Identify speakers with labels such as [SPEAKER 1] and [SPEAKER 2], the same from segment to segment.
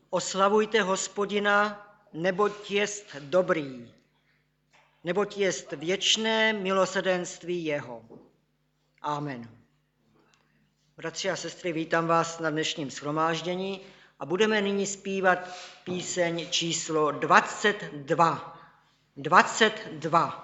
[SPEAKER 1] Oslavujte Hospodina, neboť jest dobrý, neboť jest věčné milosrdenství jeho. Amen. Bratři a sestry, vítám vás na dnešním shromáždění a budeme nyní zpívat píseň číslo 22. 22.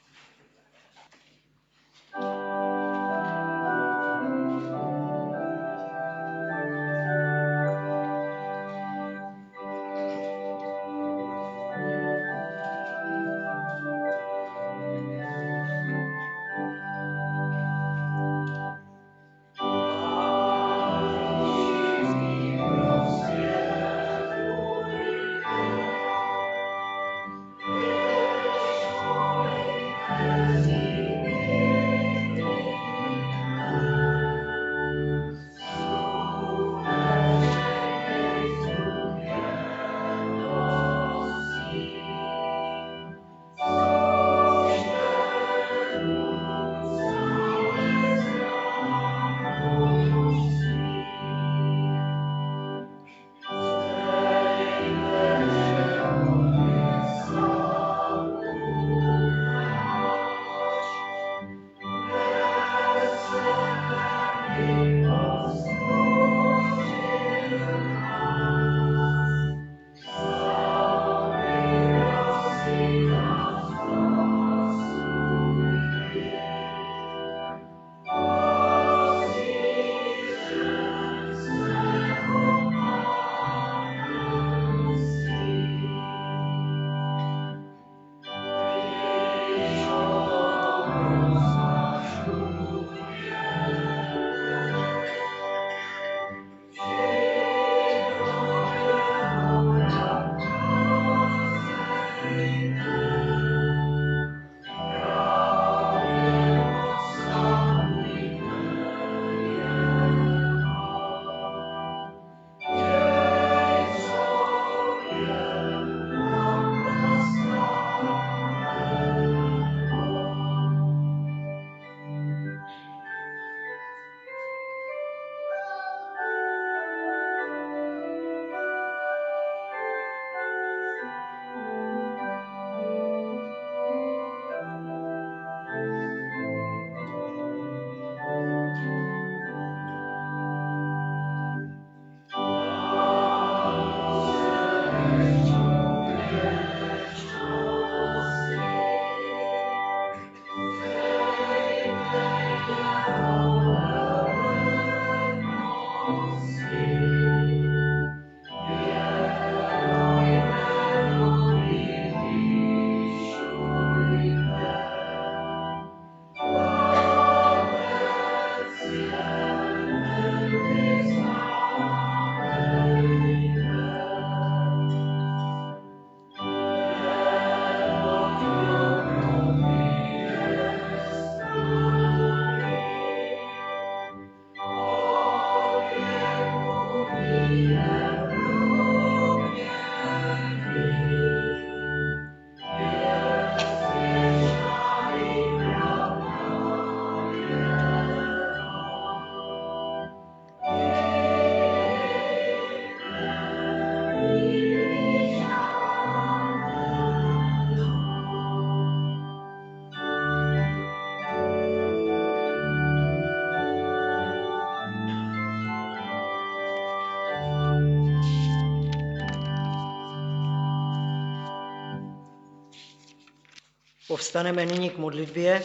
[SPEAKER 1] Povstaneme nyní k modlitbě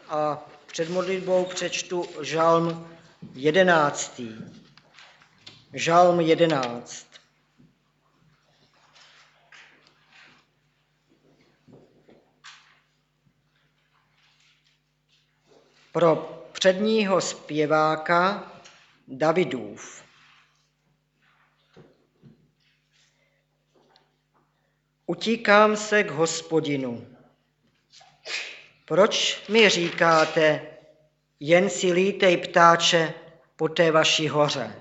[SPEAKER 1] a před modlitbou přečtu žalm 11. Žalm 11. Pro předního zpěváka Davidův. Utíkám se k Hospodinu. Proč mi říkáte, jen si lítej, ptáče, po té vaší hoře?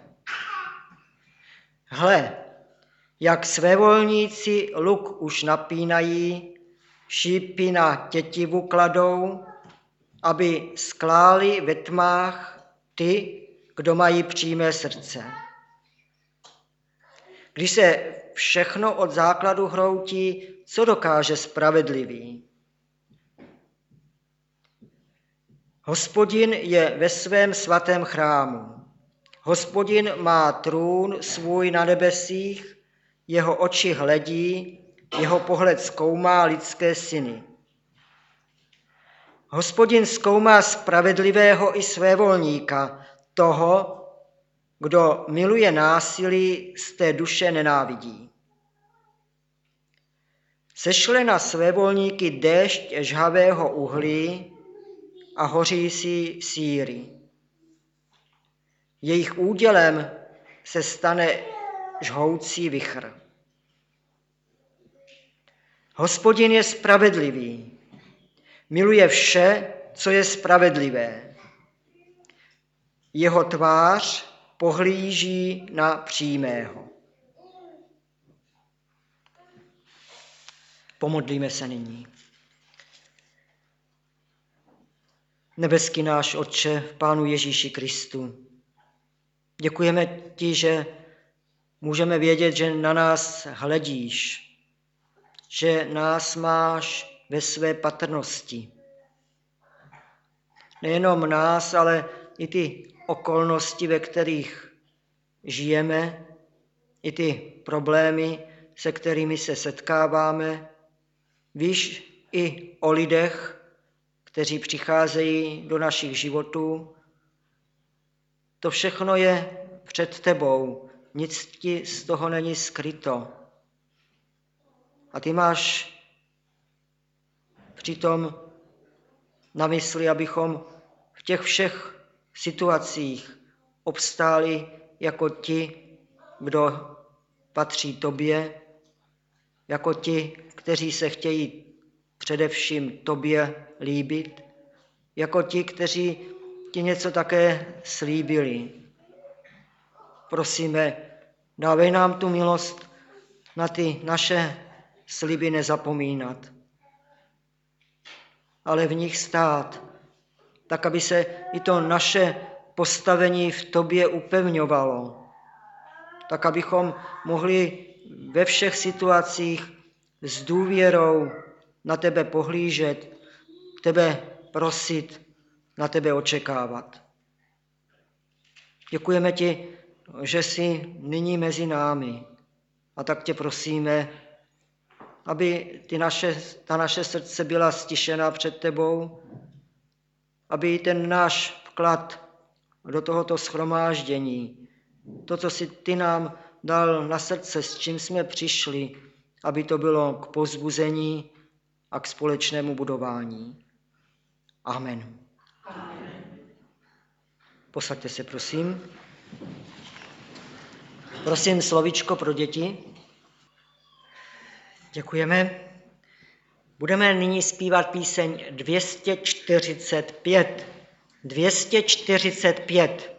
[SPEAKER 1] Hle, jak svévolníci luk už napínají, šípy na tětivu kladou, aby skláli ve tmách ty, kdo mají přímé srdce. Když se všechno od základu hroutí, co dokáže spravedlivý. Hospodin je ve svém svatém chrámu. Hospodin má trůn svůj na nebesích, jeho oči hledí, jeho pohled zkoumá lidské syny. Hospodin zkoumá spravedlivého i svévolníka, toho, kdo miluje násilí, z té duše nenávidí. Sešle na svévolníky déšť žhavého uhlí a hořící síry. Jejich údělem se stane žhoucí vichr. Hospodin je spravedlivý, miluje vše, co je spravedlivé. Jeho tvář pohlíží na přímého. Pomodlíme se nyní. Nebeský náš Otče, v Pánu Ježíši Kristu, děkujeme ti, že můžeme vědět, že na nás hledíš, že nás máš ve své patrnosti. Nejenom nás, ale i ty okolnosti, ve kterých žijeme, i ty problémy, se kterými se setkáváme. Víš i o lidech, kteří přicházejí do našich životů. To všechno je před tebou, nic ti z toho není skryto. A ty máš přitom na mysli, abychom v těch všech situacích obstáli jako ti, kdo patří tobě, jako ti, kteří se chtějí především tobě líbit, jako ti, kteří ti něco také slíbili. Prosíme, dávej nám tu milost na ty naše sliby nezapomínat, ale v nich stát, tak aby se i to naše postavení v tobě upevňovalo, tak abychom mohli ve všech situacích s důvěrou na tebe pohlížet, tebe prosit, na tebe očekávat. Děkujeme ti, že jsi nyní mezi námi, a tak tě prosíme, aby ta naše srdce byla stišená před tebou, aby ten náš vklad do tohoto shromáždění, to, co jsi ty nám dal na srdce, s čím jsme přišli, aby to bylo k povzbuzení a k společnému budování. Amen. Posaďte se, prosím. Prosím, slovíčko pro děti. Děkujeme. Budeme nyní zpívat píseň 245. 245.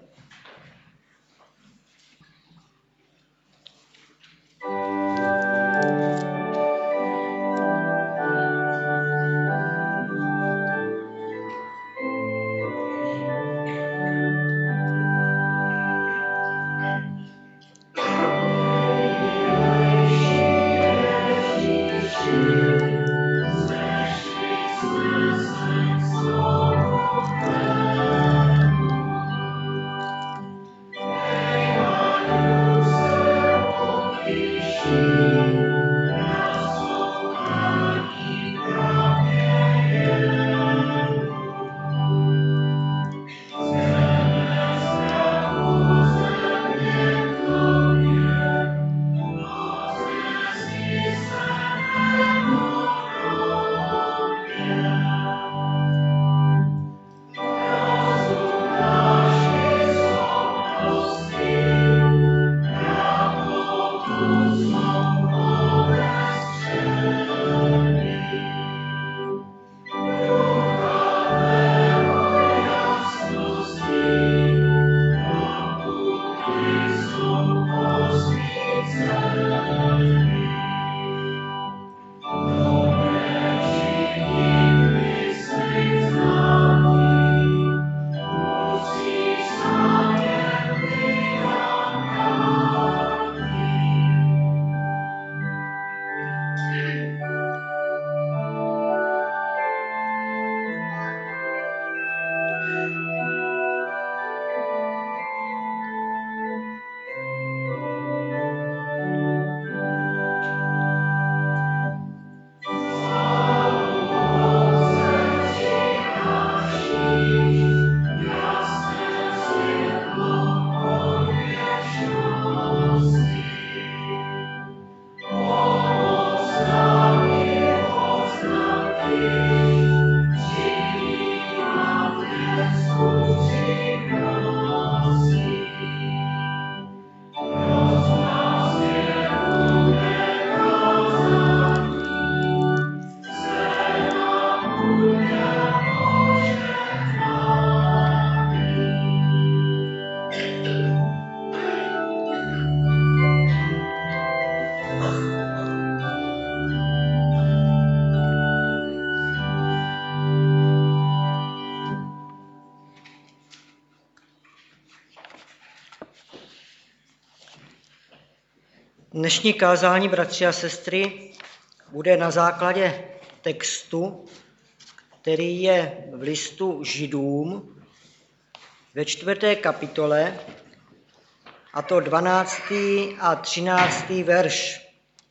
[SPEAKER 1] Dnešní kázání, bratři a sestry, bude na základě textu, který je v listu Židům ve 4. kapitole, a to 12. a 13. verš.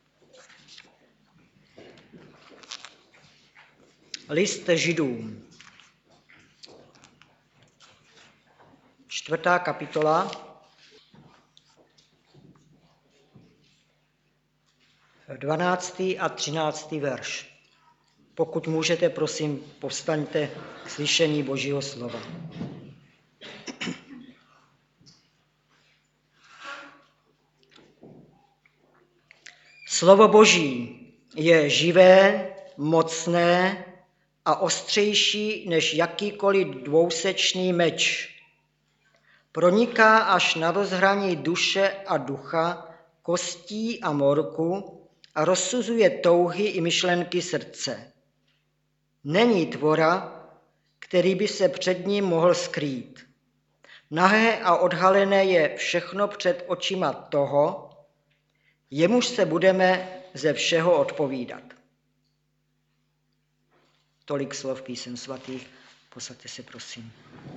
[SPEAKER 1] List Židům, 4. kapitola, 12. a 13. verš. Pokud můžete, prosím, povstaňte k slyšení Božího slova. Slovo Boží je živé, mocné a ostřejší než jakýkoliv dvousečný meč. Proniká až na rozhraní duše a ducha, kostí a morku a rozsuzuje touhy i myšlenky srdce. Není tvora, který by se před ním mohl skrýt. Nahé a odhalené je všechno před očima toho, jemuž se budeme ze všeho odpovídat. Tolik slov písem svatých. Posaďte se, prosím.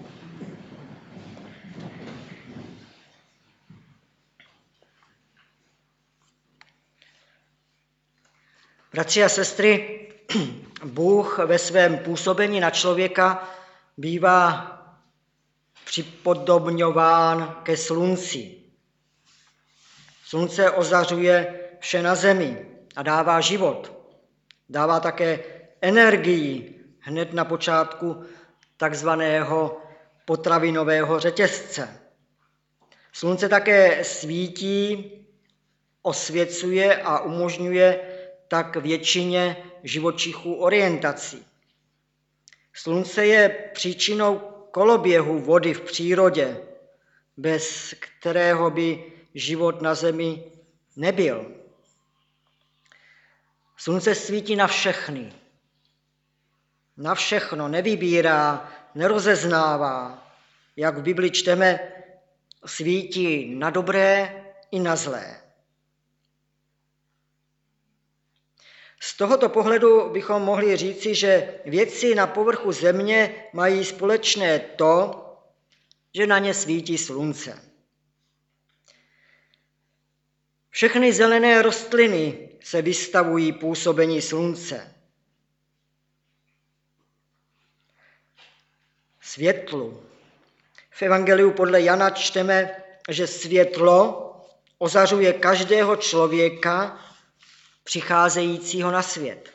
[SPEAKER 1] Bratři a sestry, Bůh ve svém působení na člověka bývá připodobňován ke slunci. Slunce ozařuje vše na zemi a dává život. Dává také energii hned na počátku takzvaného potravinového řetězce. Slunce také svítí, osvěcuje a umožňuje tak většině živočichů orientaci. Slunce je příčinou koloběhu vody v přírodě, bez kterého by život na zemi nebyl. Slunce svítí na všechny. Na všechno nevybírá, nerozeznává. Jak v Bibli čteme, svítí na dobré i na zlé. Z tohoto pohledu bychom mohli říci, že věci na povrchu země mají společné to, že na ně svítí slunce. Všechny zelené rostliny se vystavují působení slunce. Světlu. V Evangeliu podle Jana čteme, že světlo ozařuje každého člověka přicházejícího na svět.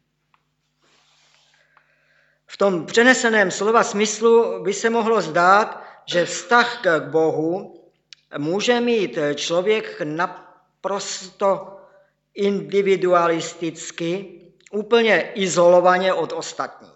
[SPEAKER 1] V tom přeneseném slova smyslu by se mohlo zdát, že vztah k Bohu může mít člověk naprosto individualisticky, úplně izolovaně od ostatních.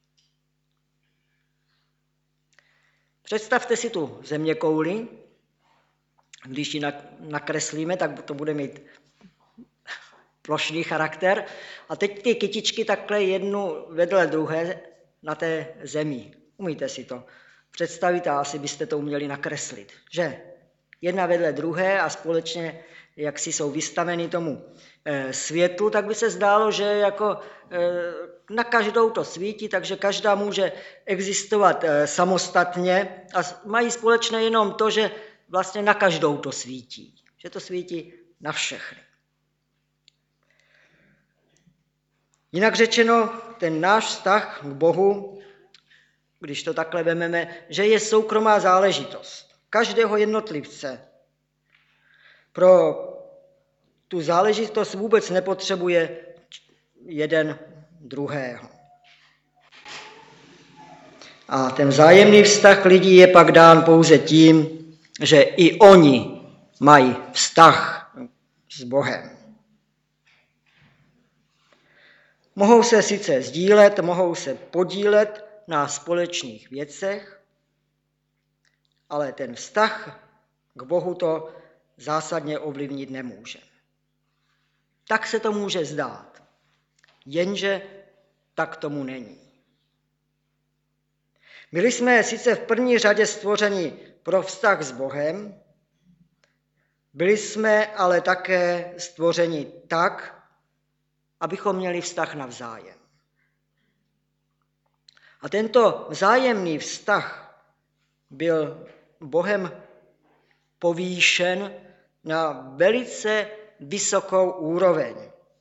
[SPEAKER 1] Představte si tu zeměkouli, když ji nakreslíme, tak to bude mít plošný charakter. A teď ty kytičky takhle jednu vedle druhé na té zemi. Umíte si to představit a asi byste to uměli nakreslit, že? Jedna vedle druhé a společně, jak si jsou vystaveny tomu světlu, tak by se zdálo, že jako na každou to svítí, takže každá může existovat samostatně a mají společné jenom to, že vlastně na každou to svítí. Že to svítí na všechny. Jinak řečeno, ten náš vztah k Bohu, když to takhle vememe, že je soukromá záležitost každého jednotlivce. Pro tu záležitost vůbec nepotřebuje jeden druhého. A ten vzájemný vztah lidí je pak dán pouze tím, že i oni mají vztah s Bohem. Mohou se sice sdílet, mohou se podílet na společných věcech, ale ten vztah k Bohu to zásadně ovlivnit nemůže. Tak se to může zdát, jenže tak tomu není. Byli jsme sice v první řadě stvořeni pro vztah s Bohem, byli jsme ale také stvořeni tak, abychom měli vztah navzájem. A tento vzájemný vztah byl Bohem povýšen na velice vysokou úroveň.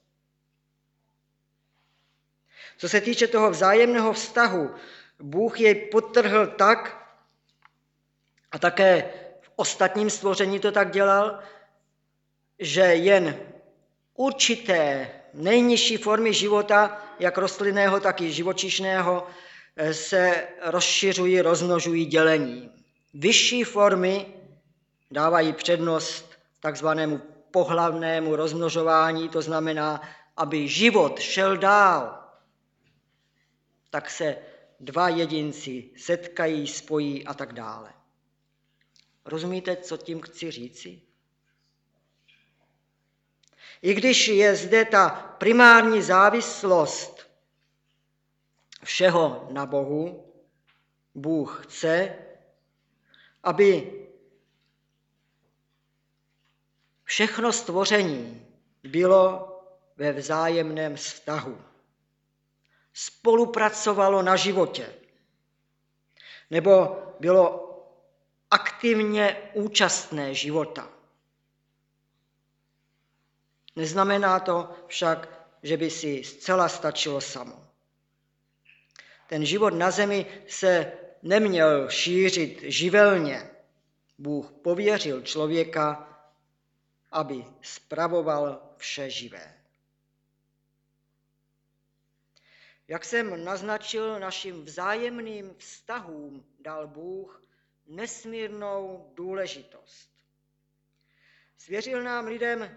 [SPEAKER 1] Co se týče toho vzájemného vztahu, Bůh jej podtrhl tak, a také v ostatním stvoření to tak dělal, že jen určité nejnižší formy života, jak rostlinného, tak i živočišného, se rozšiřují, rozmnožují dělením. Vyšší formy dávají přednost takzvanému pohlavnému rozmnožování, to znamená, aby život šel dál, tak se dva jedinci setkají, spojí a tak dále. Rozumíte, co tím chci říci? I když je zde ta primární závislost všeho na Bohu, Bůh chce, aby všechno stvoření bylo ve vzájemném vztahu. Spolupracovalo na životě, nebo bylo aktivně účastné života. Neznamená to však, že by si zcela stačilo samo. Ten život na zemi se neměl šířit živelně. Bůh pověřil člověka, aby spravoval vše živé. Jak jsem naznačil, našim vzájemným vztahům dal Bůh nesmírnou důležitost. Svěřil nám lidem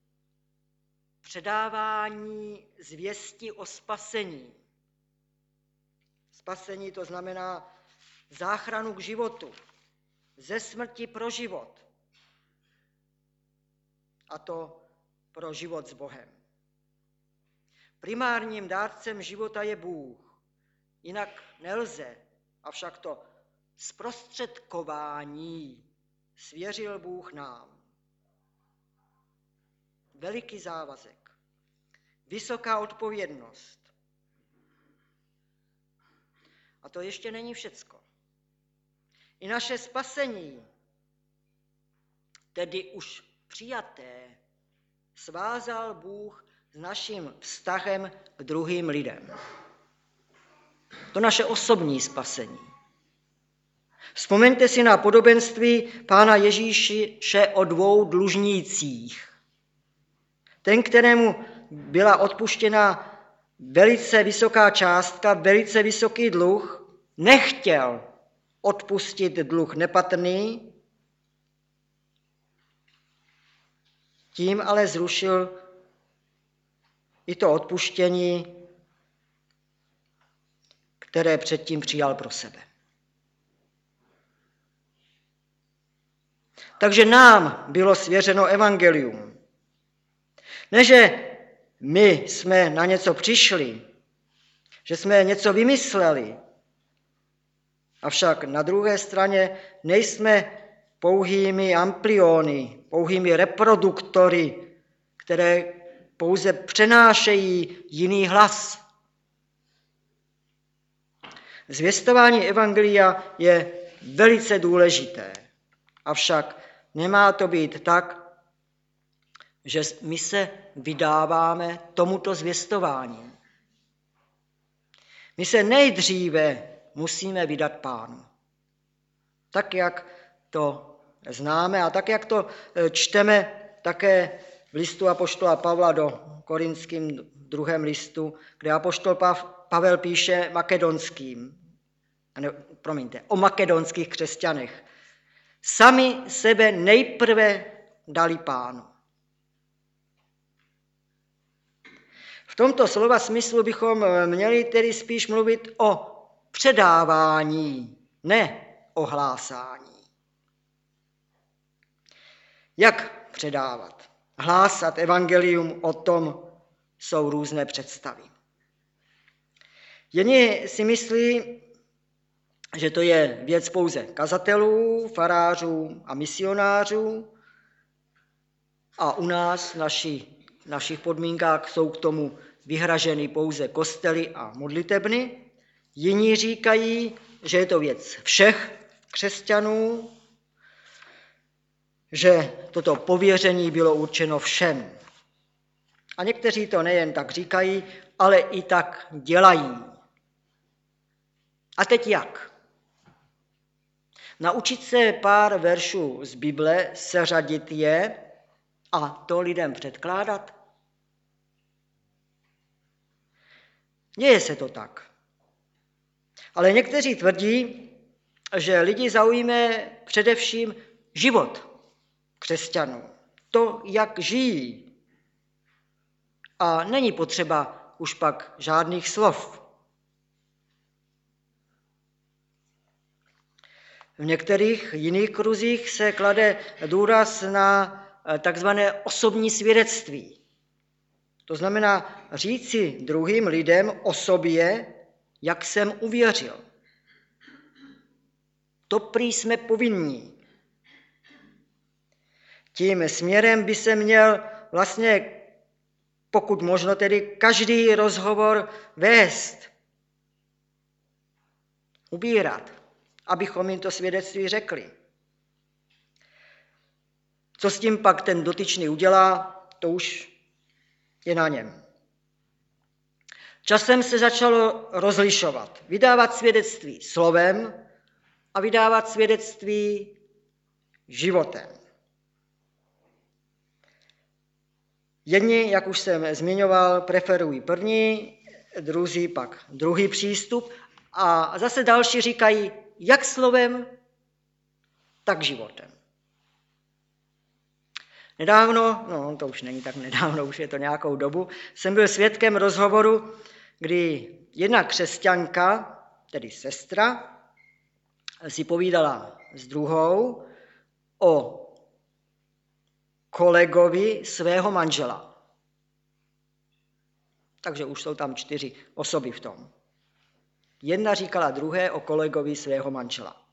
[SPEAKER 1] předávání zvěsti o spasení. Spasení to znamená záchranu k životu, ze smrti pro život. A to pro život s Bohem. Primárním dárcem života je Bůh. Jinak nelze, avšak to zprostředkování svěřil Bůh nám. Veliký závazek, vysoká odpovědnost. A to ještě není všecko. I naše spasení, tedy už přijaté, svázal Bůh s naším vztahem k druhým lidem. To naše osobní spasení. Vzpomeňte si na podobenství Pána Ježíše o dvou dlužnících. Ten, kterému byla odpuštěna velice vysoká částka, velice vysoký dluh, nechtěl odpustit dluh nepatrný, tím ale zrušil i to odpuštění, které předtím přijal pro sebe. Takže nám bylo svěřeno evangelium. Ne, že my jsme na něco přišli, že jsme něco vymysleli, avšak na druhé straně nejsme pouhými ampliony, pouhými reproduktory, které pouze přenášejí jiný hlas. Zvěstování evangelia je velice důležité, avšak nemá to být tak, že my se vydáváme tomuto zvěstování. My se nejdříve musíme vydat Pánu. Tak, jak to známe a tak, jak to čteme také v listu apoštola Pavla do Korinským 2. listu, kde apoštol Pavel píše o makedonských křesťanech. Sami sebe nejprve dali Pánu. V tomto slova smyslu bychom měli tedy spíš mluvit o předávání, ne o hlásání. Jak předávat? hlásat evangelium, o tom jsou různé představy. Jiní si myslí, že to je věc pouze kazatelů, farářů a misionářů a u nás v našich podmínkách jsou k tomu vyhraženy pouze kostely a modlitebny. Jiní říkají, že je to věc všech křesťanů, že toto pověření bylo určeno všem. A někteří to nejen tak říkají, ale i tak dělají. A teď jak? Naučit se pár veršů z Bible, seřadit je a to lidem předkládat? Děje se to tak. Ale někteří tvrdí, že lidi zaujme především život křesťanů. To, jak žijí. A není potřeba už pak žádných slov. V některých jiných kruzích se klade důraz na takzvané osobní svědectví. To znamená říci druhým lidem o sobě, jak jsem uvěřil. To prý jsme povinní. Tím směrem by se měl vlastně, pokud možno tedy, každý rozhovor vést, ubírat, abychom jim to svědectví řekli. Co s tím pak ten dotyčný udělá, to už je na něm. Časem se začalo rozlišovat, vydávat svědectví slovem a vydávat svědectví životem. Jedni, jak už jsem zmiňoval, preferují první, druzí pak druhý přístup a zase další říkají jak slovem, tak životem. Nedávno, to už není tak nedávno, už je to nějakou dobu, jsem byl svědkem rozhovoru, kdy jedna křesťanka, tedy sestra, si povídala s druhou o kolegovi svého manžela. Takže už jsou tam 4 osoby v tom. Jedna říkala druhé o kolegovi svého manžela,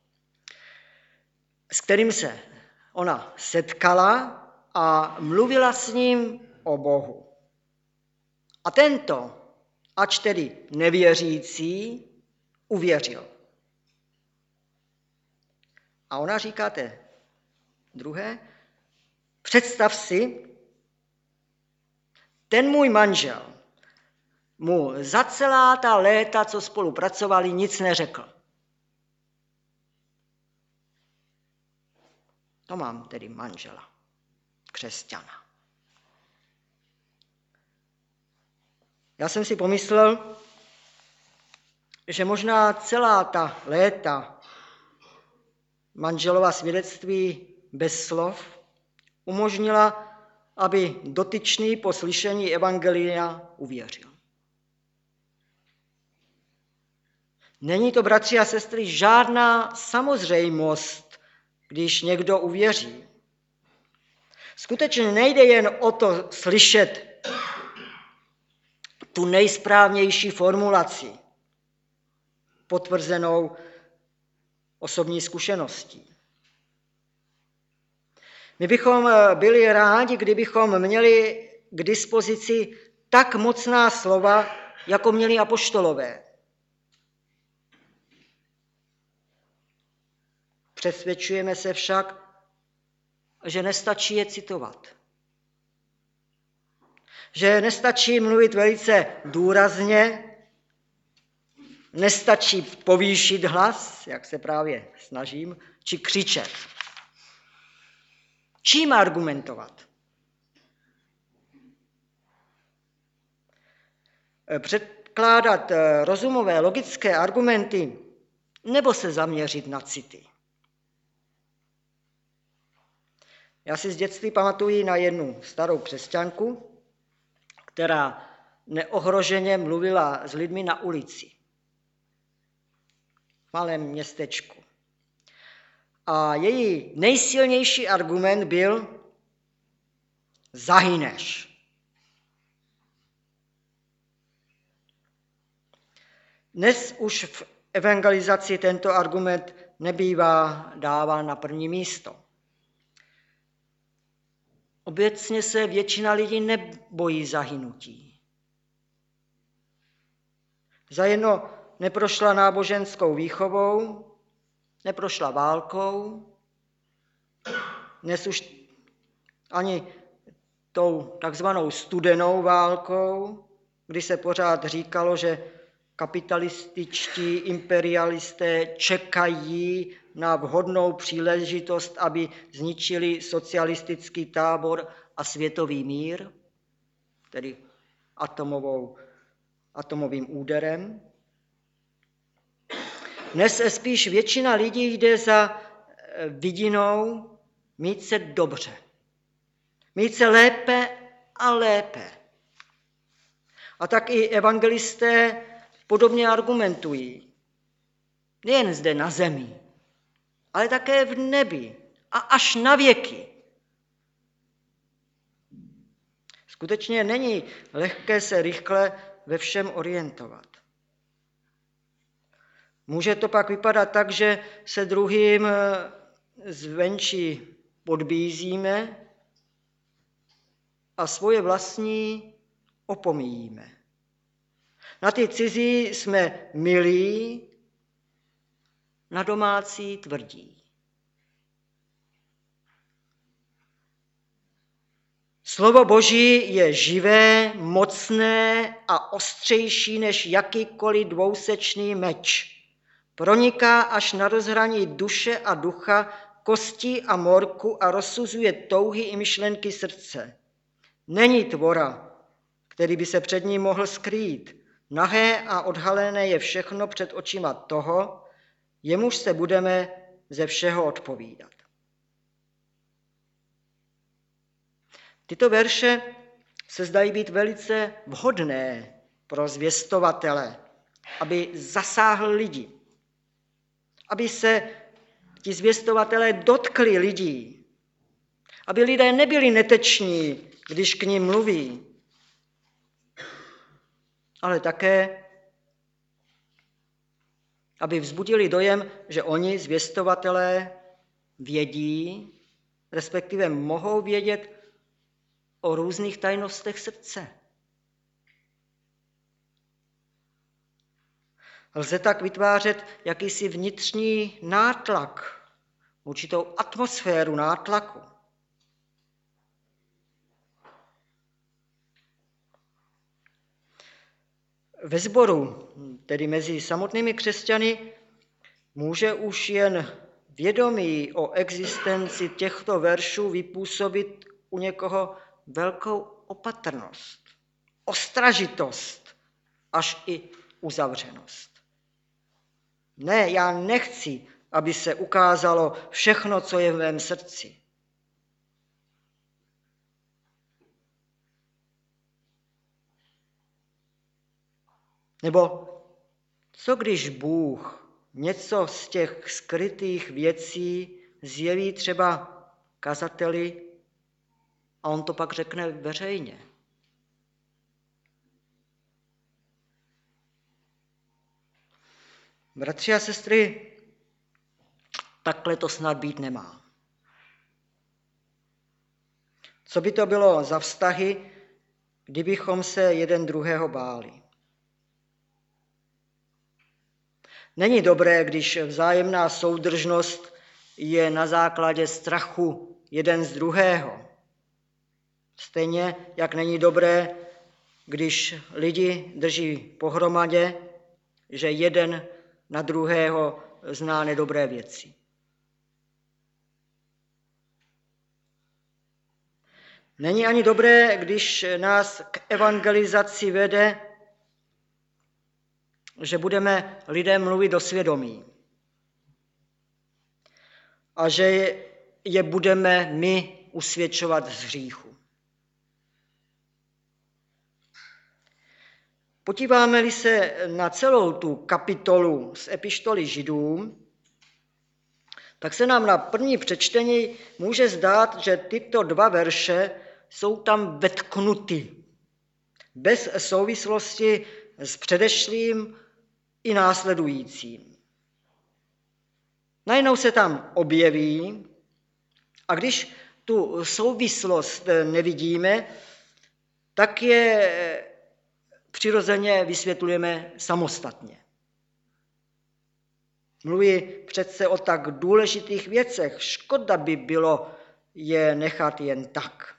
[SPEAKER 1] s kterým se ona setkala a mluvila s ním o Bohu. A tento, ač tedy nevěřící, uvěřil. A ona říká té druhé, představ si, ten můj manžel mu za celá ta léta, co spolupracovali, nic neřekl. To mám tedy manžela, křesťana. Já jsem si pomyslel, že možná celá ta léta manželova svědectví bez slov umožnila, aby dotyčný po slyšení evangelia uvěřil. Není to, bratři a sestry, žádná samozřejmost, když někdo uvěří. Skutečně nejde jen o to slyšet tu nejsprávnější formulaci, potvrzenou osobní zkušeností. My bychom byli rádi, kdybychom měli k dispozici tak mocná slova, jako měli apoštolové. Přesvědčujeme se však, že nestačí je citovat. Že nestačí mluvit velice důrazně, nestačí povýšit hlas, jak se právě snažím, či křičet. Čím argumentovat? Předkládat rozumové, logické argumenty nebo se zaměřit na city? Já si z dětství pamatuji na jednu starou křesťanku, která neohroženě mluvila s lidmi na ulici. V malém městečku. A její nejsilnější argument byl, zahyneš. Dnes už v evangelizaci tento argument nebývá dáván na první místo. Obecně se většina lidí nebojí zahynutí. Zajedno neprošla náboženskou výchovou, neprošla válkou, dnes už ani tou takzvanou studenou válkou, kdy se pořád říkalo, že kapitalističtí imperialisté čekají na vhodnou příležitost, aby zničili socialistický tábor a světový mír, tedy atomovým úderem. Dnes spíš většina lidí jde za vidinou mít se dobře, mít se lépe a lépe. A tak i evangelisté podobně argumentují. Nejen zde na zemi, ale také v nebi a až na věky. Skutečně není lehké se rychle ve všem orientovat. Může to pak vypadat tak, že se druhým zvenčí podbízíme a svoje vlastní opomíjíme. Na ty cizí jsme milí, na domácí tvrdí. Slovo Boží je živé, mocné a ostřejší než jakýkoliv dvousečný meč. Proniká až na rozhraní duše a ducha, kostí a morku a rozsuzuje touhy i myšlenky srdce. Není tvora, který by se před ním mohl skrýt. Nahé a odhalené je všechno před očima toho, jemuž se budeme ze všeho odpovídat. Tyto verše se zdají být velice vhodné pro zvěstovatele, aby zasáhl lidi, aby se ti zvěstovatelé dotkli lidí, aby lidé nebyli neteční, když k nim mluví, ale také, aby vzbudili dojem, že oni, zvěstovatelé, vědí, respektive mohou vědět o různých tajnostech srdce. Lze tak vytvářet jakýsi vnitřní nátlak, určitou atmosféru nátlaku. Ve sboru, tedy mezi samotnými křesťany, může už jen vědomí o existenci těchto veršů vypůsobit u někoho velkou opatrnost, ostražitost, až i uzavřenost. Ne, já nechci, aby se ukázalo všechno, co je v mém srdci. Nebo co když Bůh něco z těch skrytých věcí zjeví třeba kazateli a on to pak řekne veřejně? Bratři a sestry, takhle to snad být nemá. Co by to bylo za vztahy, kdybychom se jeden druhého báli? Není dobré, když vzájemná soudržnost je na základě strachu jeden z druhého. Stejně, jak není dobré, když lidi drží pohromadě, že jeden na druhého zná nedobré věci. Není ani dobré, když nás k evangelizaci vede, že budeme lidem mluvit do svědomí a že je budeme my usvědčovat z hříchu. Podíváme-li se na celou tu kapitolu z epištoly Židům, tak se nám na první přečtení může zdát, že tyto dva verše jsou tam vetknuty, bez souvislosti s předešlým i následujícím. Najednou se tam objeví a když tu souvislost nevidíme, tak je přirozeně vysvětlujeme samostatně. Mluví přece o tak důležitých věcech, škoda by bylo je nechat jen tak.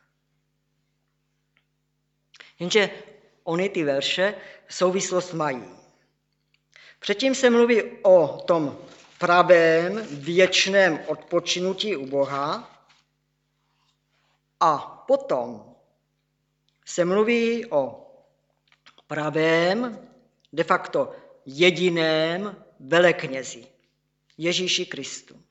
[SPEAKER 1] Jenže ony ty verše souvislost mají. Předtím se mluví o tom pravém věčném odpočinutí u Boha a potom se mluví o pravém, de facto jediném veleknězi, Ježíši Kristu.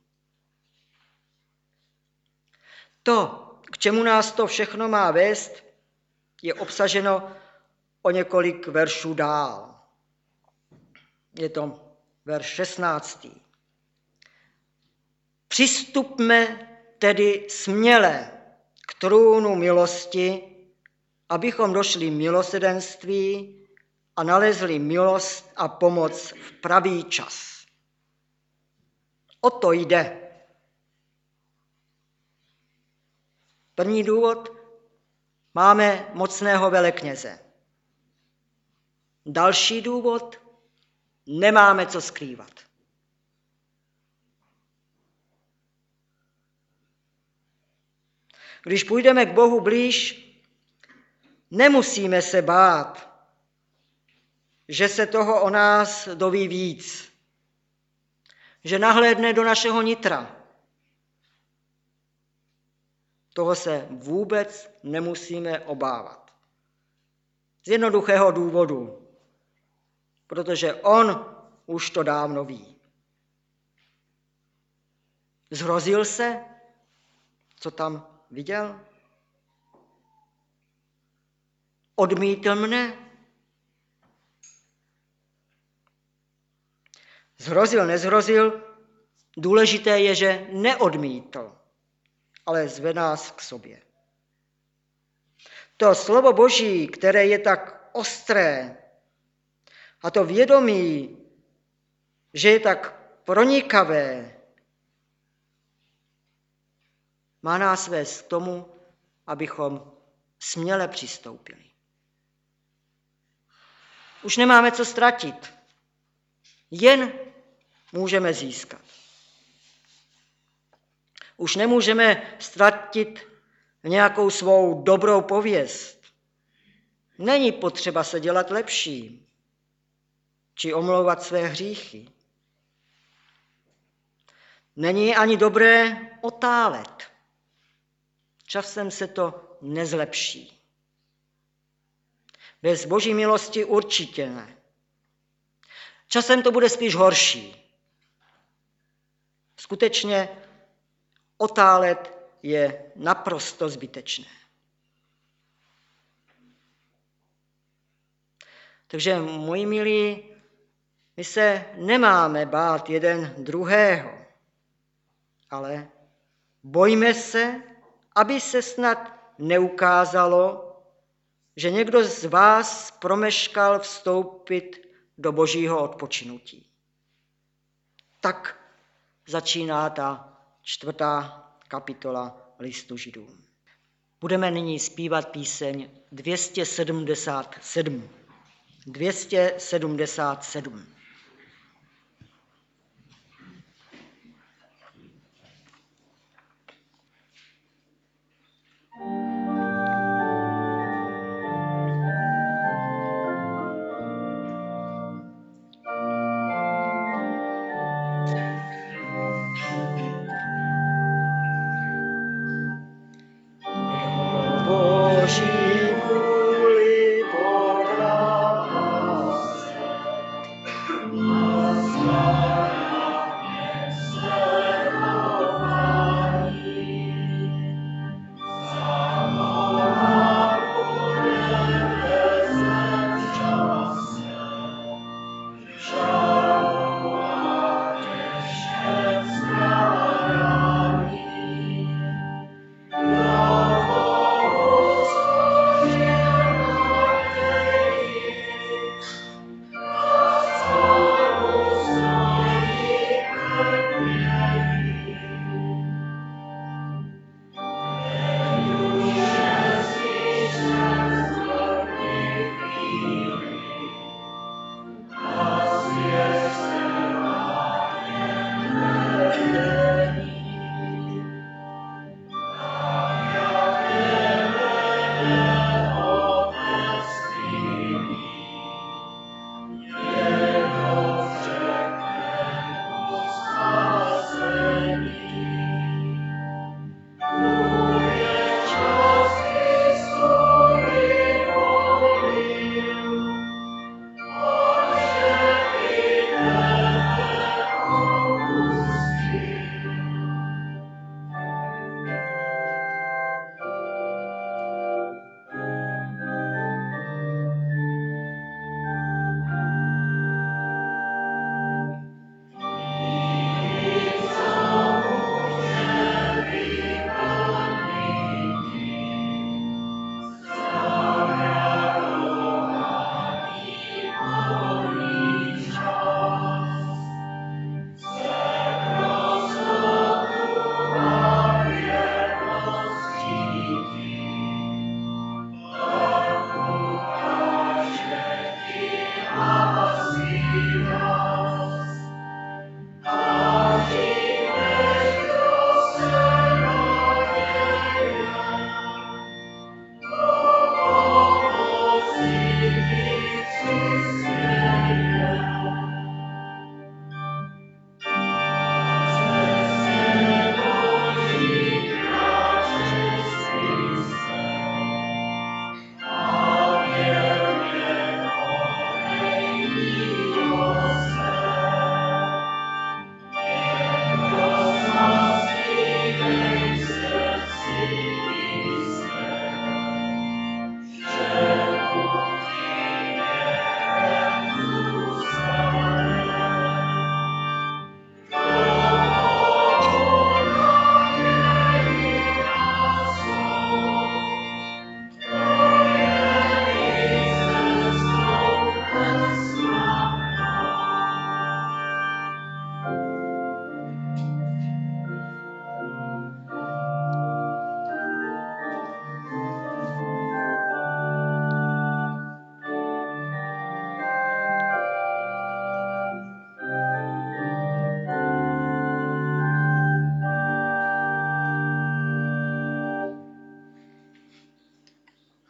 [SPEAKER 1] To, k čemu nás to všechno má vést, je obsaženo o několik veršů dál. Je to verš 16. Přistupme tedy směle k trůnu milosti, abychom došli milosrdenství a nalezli milost a pomoc v pravý čas. O to jde. První důvod, máme mocného velekněze. Další důvod, nemáme co skrývat. Když půjdeme k Bohu blíž, nemusíme se bát, že se toho o nás doví víc, že nahlédne do našeho nitra. Toho se vůbec nemusíme obávat. Z jednoduchého důvodu, protože on už to dávno ví. Zhrozil se, co tam viděl? Odmítl mne? Zhrozil, nezhrozil, důležité je, že neodmítl, ale zve nás k sobě. To slovo Boží, které je tak ostré, a to vědomí, že je tak pronikavé, má nás vést k tomu, abychom směle přistoupili. Už nemáme co ztratit, jen můžeme získat. Už nemůžeme ztratit nějakou svou dobrou pověst. Není potřeba se dělat lepší, či omlouvat své hříchy. Není ani dobré otálet. Časem se to nezlepší. Bez Boží milosti určitě ne. Časem to bude spíš horší. Skutečně otálet je naprosto zbytečné. Takže, moji milí, my se nemáme bát jeden druhého, ale bojme se, aby se snad neukázalo, že někdo z vás promeškal vstoupit do Božího odpočinutí. Tak začíná ta 4. kapitola listu Židům. Budeme nyní zpívat píseň 277. 277.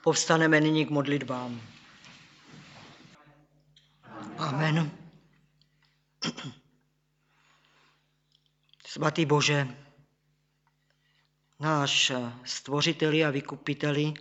[SPEAKER 1] Povstaneme nyní k modlitbám. Amen. Svatý Bože, náš stvořiteli a vykupiteli,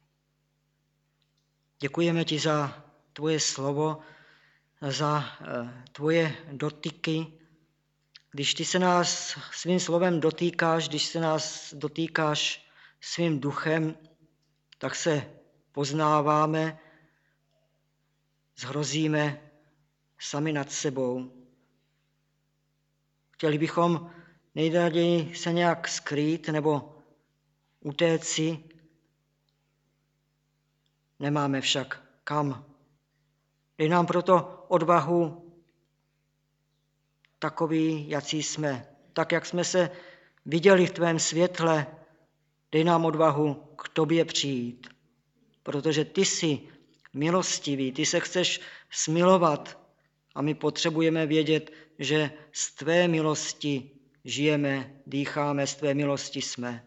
[SPEAKER 1] děkujeme ti za tvoje slovo, za tvoje dotyky. Když ty se nás svým slovem dotýkáš, když se nás dotýkáš svým duchem, tak se poznáváme, zhrozíme sami nad sebou. Chtěli bychom nejraději se nějak skrýt nebo utéci, nemáme však kam. Dej nám proto odvahu takový, jací jsme, tak, jak jsme se viděli v tvém světle, dej nám odvahu k tobě přijít, protože ty jsi milostivý, ty se chceš smilovat a my potřebujeme vědět, že z tvé milosti žijeme, dýcháme, z tvé milosti jsme.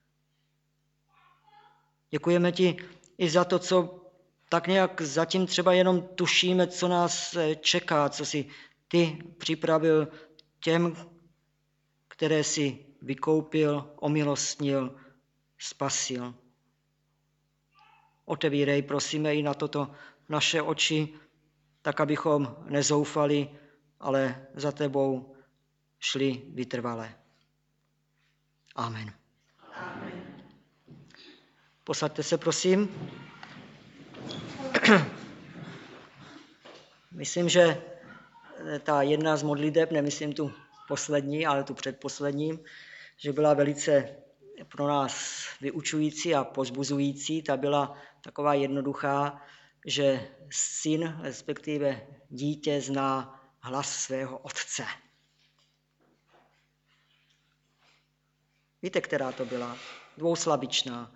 [SPEAKER 1] Děkujeme ti i za to, co tak nějak zatím třeba jenom tušíme, co nás čeká, co si ty připravil těm, které si vykoupil, omilostnil, spasil. Otevírej, prosíme, i na toto naše oči, tak abychom nezoufali, ale za tebou šli vytrvale. Amen. Amen. Posaďte se, prosím. Myslím, že ta jedna z modliteb, nemyslím tu poslední, ale tu předposlední, že byla velice pro nás vyučující a povzbuzující. Ta byla taková jednoduchá, že syn, respektive dítě, zná hlas svého otce. Víte, která to byla? Dvouslabičná.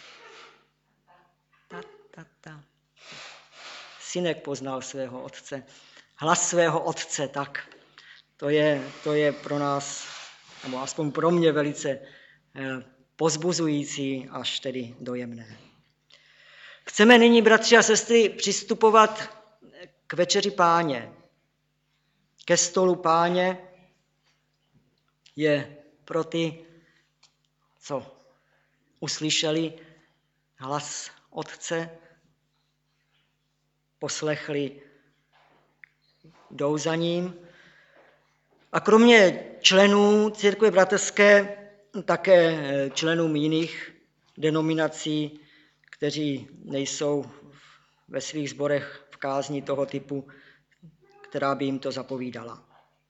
[SPEAKER 1] Ta. Synek poznal svého otce. Hlas svého otce, tak to je pro nás, nebo aspoň pro mě, velice povzbuzující, až tedy dojemné. Chceme nyní, bratři a sestry, přistupovat k večeři Páně. Ke stolu Páně je pro ty, co uslyšeli hlas Otce, poslechli, jdou za ním. A kromě členů církve bratrské, také členům jiných denominací, kteří nejsou ve svých sborech v kázni toho typu, která by jim to zapovídala.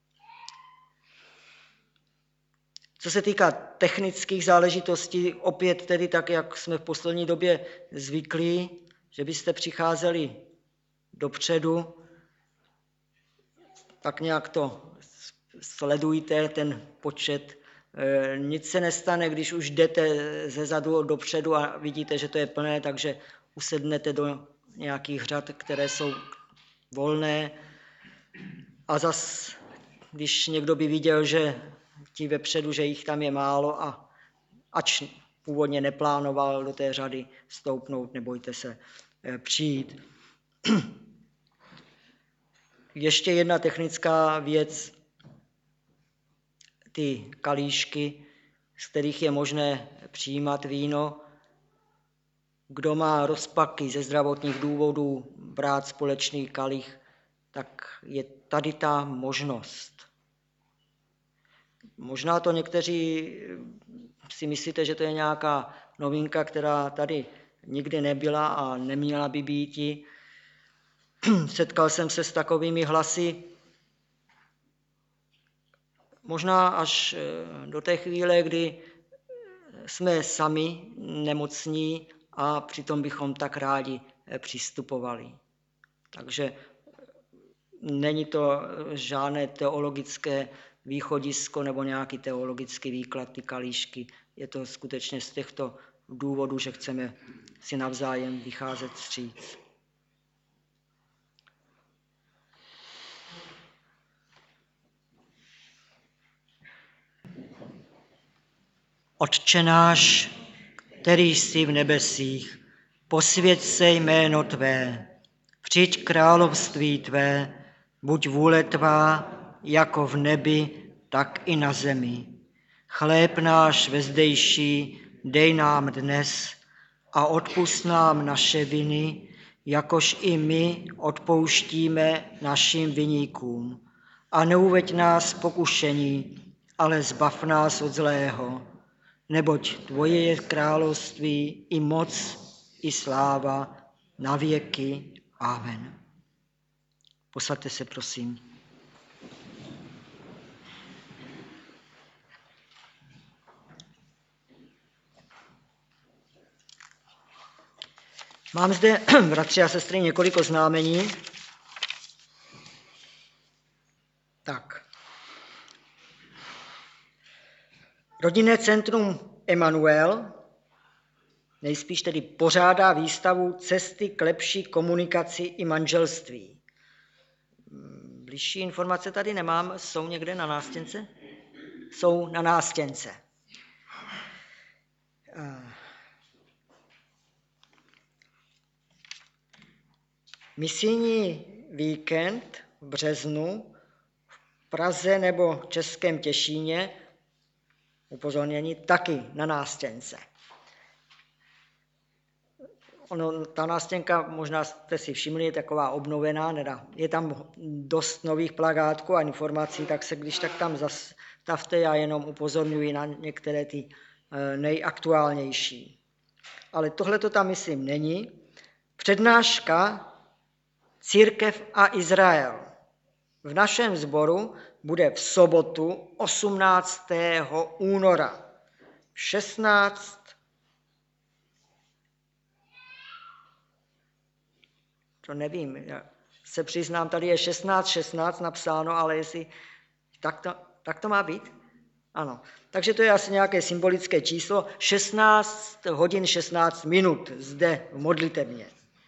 [SPEAKER 1] Co se týká technických záležitostí, opět tedy tak, jak jsme v poslední době zvyklí, že byste přicházeli dopředu, tak nějak to sledujte, ten počet. Nic se nestane, když už jdete zezadu dopředu a vidíte, že to je plné, takže usednete do nějakých řad, které jsou volné. A zas, když někdo by viděl, že ti vepředu, že jich tam je málo a ač původně neplánoval do té řady stoupnout, nebojte se přijít. Ještě jedna technická věc, ty kalíšky, z kterých je možné přijímat víno. Kdo má rozpaky ze zdravotních důvodů brát společný kalich, tak je tady ta možnost. Možná to někteří si myslíte, že to je nějaká novinka, která tady nikdy nebyla a neměla by býti. Setkal jsem se s takovými hlasy, možná až do té chvíle, kdy jsme sami nemocní a přitom bychom tak rádi přistupovali. Takže není to žádné teologické východisko nebo nějaký teologický výklad ty kalíšky. Je to skutečně z těchto důvodů, že chceme si navzájem vycházet vstříc. Otče náš, který jsi v nebesích, Posvěť se jméno tvé, přijď království tvé, buď vůle tvá, jako v nebi, tak i na zemi. Chléb náš vezdejší dej nám dnes a odpusť nám naše viny, jakož i my odpouštíme našim viníkům. A neuveď nás pokušení, ale zbav nás od zlého, neboť tvoje je království i moc, i sláva na věky. Amen. Posaďte se, prosím. Mám zde, bratři a sestry, několik oznámení. Tak. Rodinné centrum Emanuel nejspíš tedy pořádá výstavu Cesty k lepší komunikaci i manželství. Bližší informace tady nemám. Jsou někde na nástěnce? Jsou na nástěnce. Misijní víkend v březnu v Praze nebo Českém Těšíně, upozornění, taky na nástěnce. Ta nástěnka, možná jste si všimli, je taková obnovená, je tam dost nových plakátků a informací, tak se když tak tam zastavte, já jenom upozorňuji na některé ty nejaktuálnější. Ale tohle to tam, myslím, není. Přednáška Církev a Izrael v našem sboru bude v sobotu 18. února 16. To nevím, já se přiznám, tady je 16 napsáno, ale jestli tak to má být? Ano, takže to je asi nějaké symbolické číslo, 16 hodin 16 minut zde v modlitebně.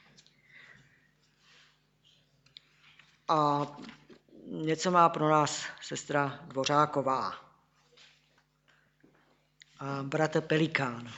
[SPEAKER 1] A něco má pro nás sestra Dvořáková a bratr Pelikán.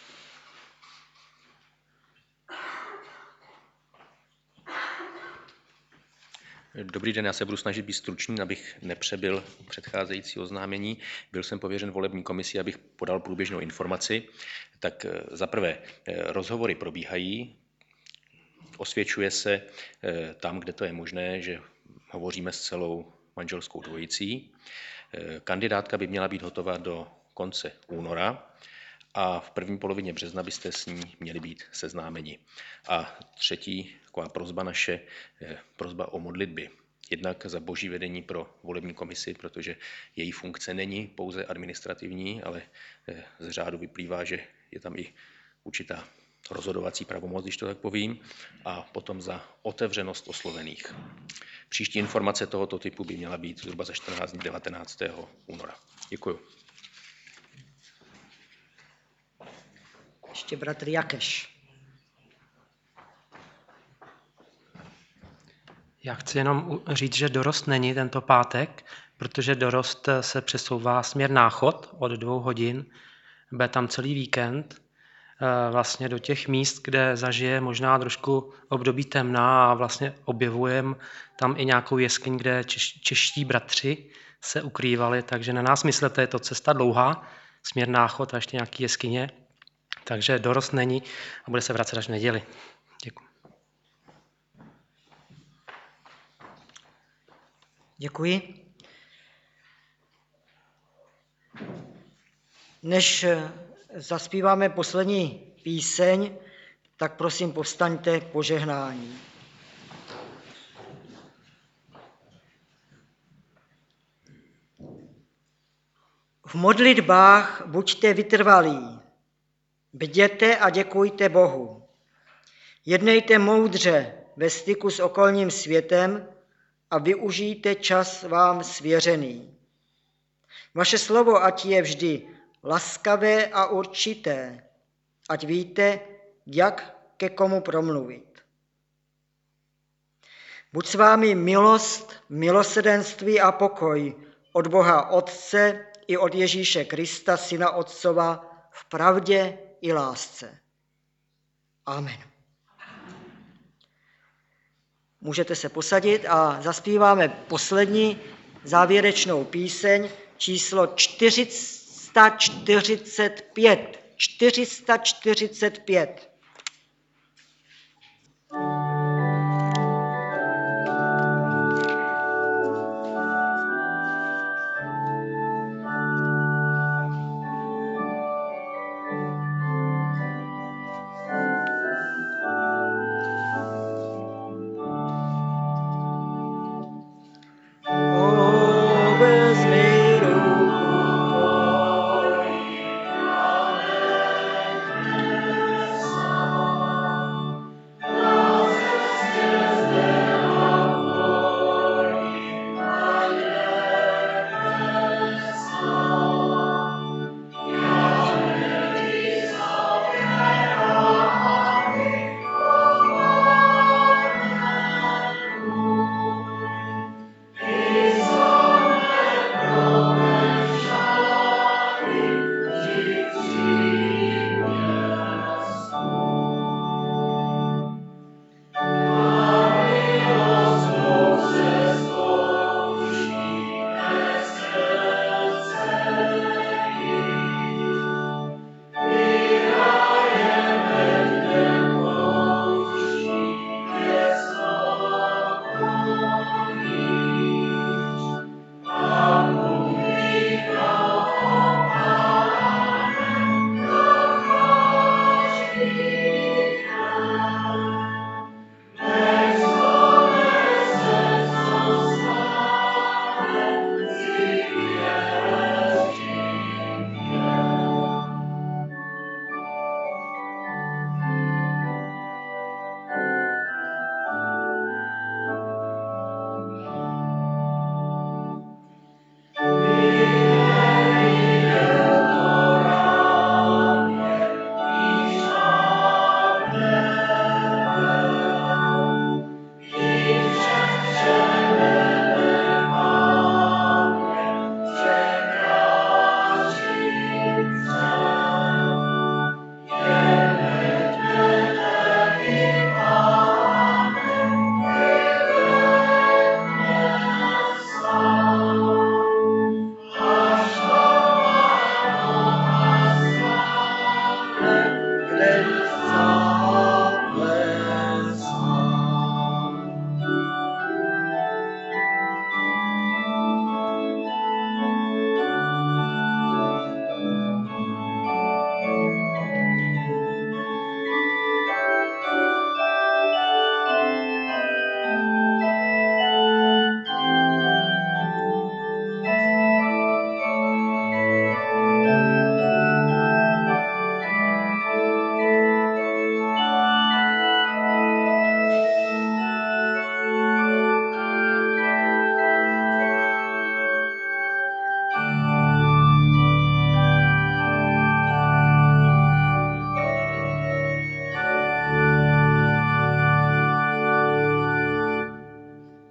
[SPEAKER 2] Dobrý den, já se budu snažit být stručný, abych nepřebyl předcházející oznámení. Byl jsem pověřen volební komisí, abych podal průběžnou informaci. Tak za prvé, rozhovory probíhají, osvědčuje se tam, kde to je možné, že hovoříme s celou manželskou dvojicí. Kandidátka by měla být hotová do konce února a v první polovině března byste s ní měli být seznámeni. A třetí taková prosba naše, prosba o modlitby. Jednak za boží vedení pro volební komisi, protože její funkce není pouze administrativní, ale z řádu vyplývá, že je tam i určitá rozhodovací pravomoc, když to tak povím, a potom za otevřenost oslovených. Příští informace tohoto typu by měla být zhruba za 14 dní 19. února. Děkuju.
[SPEAKER 1] Ještě bratr Jakeš.
[SPEAKER 3] Já chci jenom říct, že dorost není tento pátek, protože dorost se přesouvá směr Náchod od 2 hodin. Bude tam celý víkend vlastně do těch míst, kde zažije možná trošku období temna a vlastně objevujeme tam i nějakou jeskyň, kde čeští bratři se ukrývali, takže na nás myslete, je to cesta dlouhá, směr Náchod a ještě nějaký jeskyně, takže dorost není a bude se vracet až v neděli. Děkuji.
[SPEAKER 1] Děkuji. Než zaspíváme poslední píseň, tak prosím povstaňte k požehnání. V modlitbách buďte vytrvalí, bděte a děkujte Bohu. Jednejte moudře ve styku s okolním světem a využijte čas vám svěřený. Vaše slovo ať je vždy laskavé a určité, ať víte, jak ke komu promluvit. Buď s vámi milost, milosrdenství a pokoj od Boha Otce i od Ježíše Krista, Syna Otcova, v pravdě i lásce. Amen. Můžete se posadit a zaspíváme poslední závěrečnou píseň číslo 445. 445.